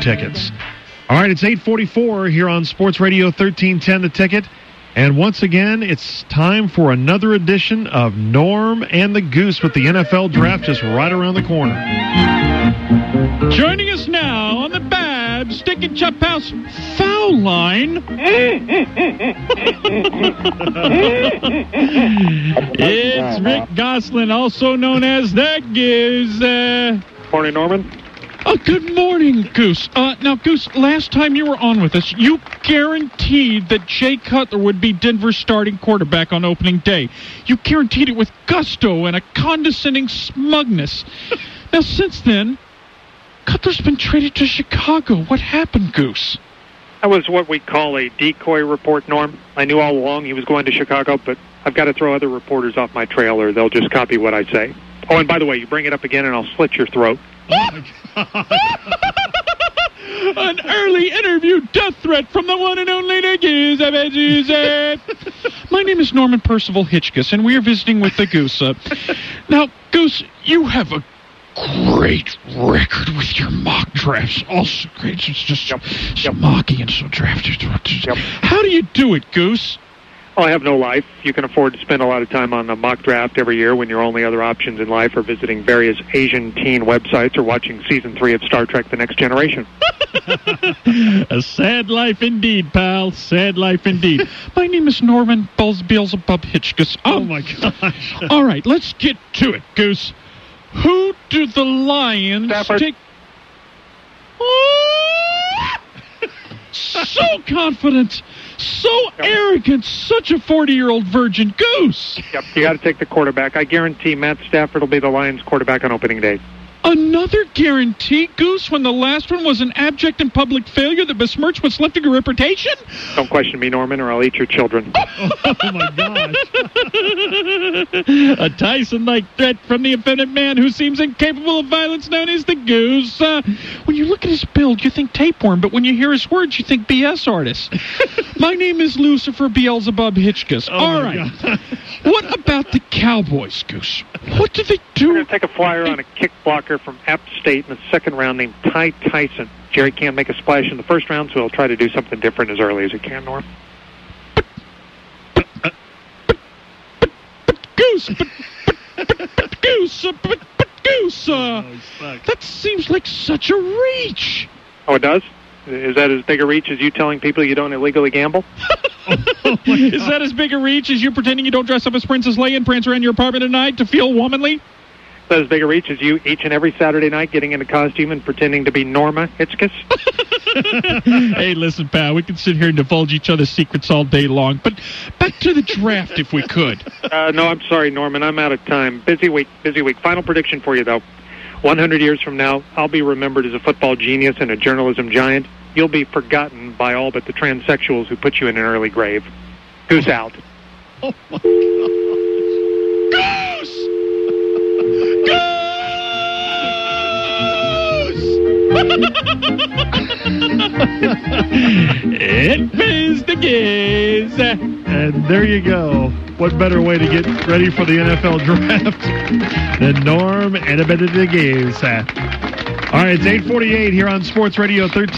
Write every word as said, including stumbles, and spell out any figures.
tickets. All right, it's eight forty-four here on Sports Radio thirteen ten The Ticket. And once again, it's time for another edition of Norm and the Goose with the N F L Draft just right around the corner. Joining us now on the Bab Stick and Chop House foul line, it's Rick Gosselin, also known as the Goose. Uh, Morning, Norman. Oh, good morning, Goose. Uh, now, Goose, last time you were on with us, you guaranteed that Jay Cutler would be Denver's starting quarterback on opening day. You guaranteed it with gusto and a condescending smugness. Now, since then, Cutler's been traded to Chicago. What happened, Goose? That was what we call a decoy report, Norm. I knew all along he was going to Chicago, but I've got to throw other reporters off my trail or they'll just copy what I say. Oh, and by the way, you bring it up again and I'll slit your throat. Oh, my God. An early interview death threat from the one and only the Goose. My name is Norman Percival Hitchkus, and we are visiting with the Goose. Uh, now, Goose, you have a great record with your mock drafts. Also great. It's just yep. so Yep. mocky and so drafted. Yep. How do you do it, Goose? Oh, I have no life. You can afford to spend a lot of time on a mock draft every year when your only other options in life are visiting various Asian teen websites or watching season three of Star Trek The Next Generation. A sad life indeed, pal. Sad life indeed. My name is Norman Bulls Beelzebub Hitchkus. Oh, my gosh. All right, let's get to it, Goose. Who do the Lions Stafford. take? So confident, so Yep. arrogant, such a forty-year-old virgin. Goose. Yep, you got to take the quarterback. I guarantee Matt Stafford will be the Lions quarterback on opening day. Another guarantee, Goose, when the last one was an abject and public failure that besmirched what's left of your reputation? Don't question me, Norman, or I'll eat your children. Oh, my gosh. A Tyson-like threat from the effeminate man who seems incapable of violence known as the Goose. Uh, when you look at his build, you think tapeworm, but when you hear his words, you think B S artist. My name is Lucifer Beelzebub Hitchkus. Oh, All my right. God. What about the Cowboys, Goose? What do they We're do? going to take a flyer on a kick blocker from App State in the second round named Ty Tyson. Jerry can't make a splash in the first round, so he'll try to do something different as early as he can, Norm. Goose, but, but, but, but Goose, uh, but, but Goose, uh, Oh, he's stuck. that seems like such a reach. Oh, it does? Is that as big a reach as you telling people you don't illegally gamble? Is that as big a reach as you pretending you don't dress up as Princess Leia and prance around your apartment at night to feel womanly? Is that as big a reach as you each and every Saturday night getting into costume and pretending to be Norma Hitchkus? Hey, listen, pal, we can sit here and divulge each other's secrets all day long, but back to the draft if we could. Uh, no, I'm sorry, Norman. I'm out of time. Busy week, busy week. Final prediction for you, though. one hundred years from now, I'll be remembered as a football genius and a journalism giant. You'll be forgotten by all but the transsexuals who put you in an early grave. Goose out. Oh, my God. Goose! It is the Goose. And there you go. What better way to get ready for the N F L draft than Norm and a bit of the Goose. All right, it's eight forty-eight here on Sports Radio thirteen.